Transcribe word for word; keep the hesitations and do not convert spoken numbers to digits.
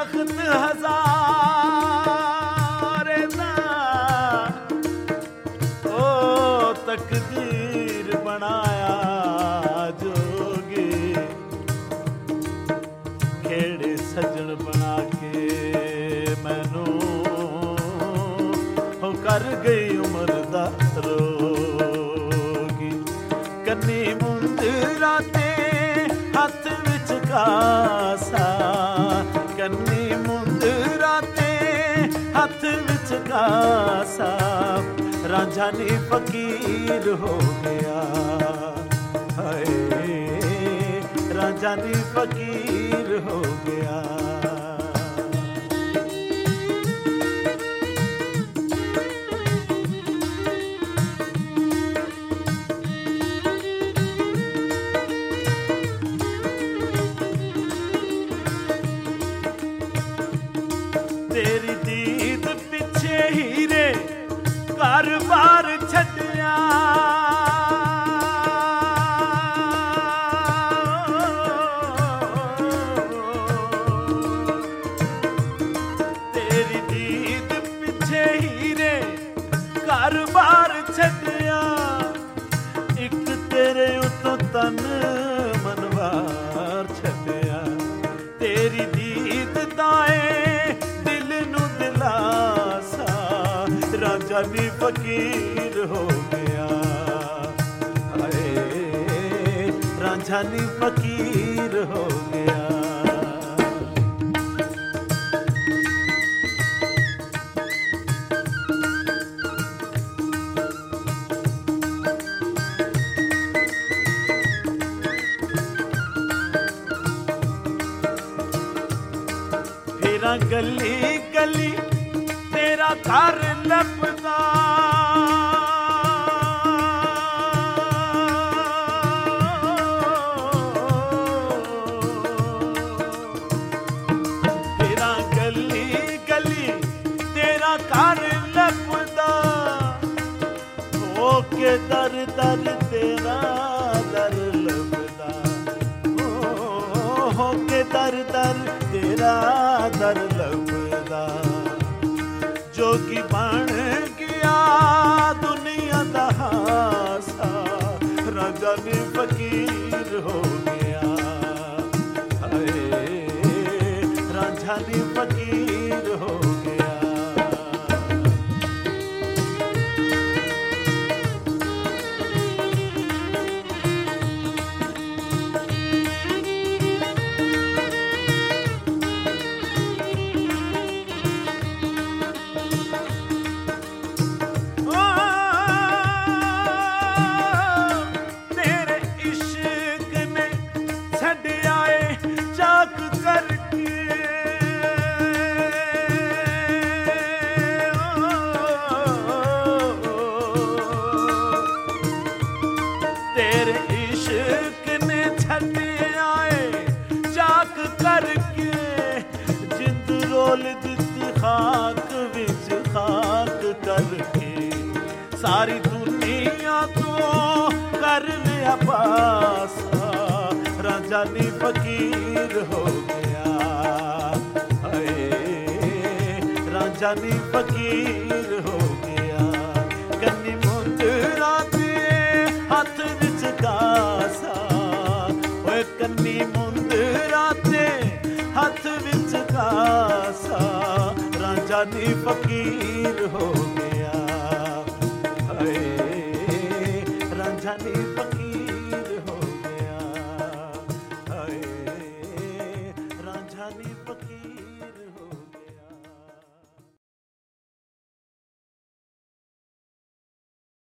तख्त हजारे दा ओ तकदीर बनाया जोगी खेड़े सजन बना के मैनू हो कर गई उम्र दा रोगी कन्नी मुंदरा ते हथ विच कासा कन्नी मुंदरा ते हथ विच कासा रांझा नी फकीर हो गया हाय रांझा नी फकीर हो गया तेरी दीद पिछे हीरे घर बार छड्डिया तेरी दीद पिछे हीरे घर बार छड्डिया एक तेरे उतों तन मनवार छड्डिया तेरी दीद दाए रांझा नी फकीर हो गया हाय रांझा नी फकीर हो गया फेरा गली गली तेरा घर लपदा तेरा गली गली तेरा घर लपदा हो के दर दर तेरा दर लपदा हो के दर दर तेरा दर लपदा जोगी बन गया दुनिया दा हासा रांझा नी फकीर हो गया हाय रांझा नी फकीर हो गया तेरे इश्क ने छड्डे आए चाक करके जिंद रोल दित्ती खाक विच खाक करके सारी दुनिया तो कर लिया पासा रांझा नी फकीर हो गया हाय रांझा नी फकीर हो गया कन्नी मुंदरा ते हथ विच कासा ओए कन्नी मुंदरा ते हथ विच कासा रांझा नी फकीर हो गया हाय रांझा नी फकीर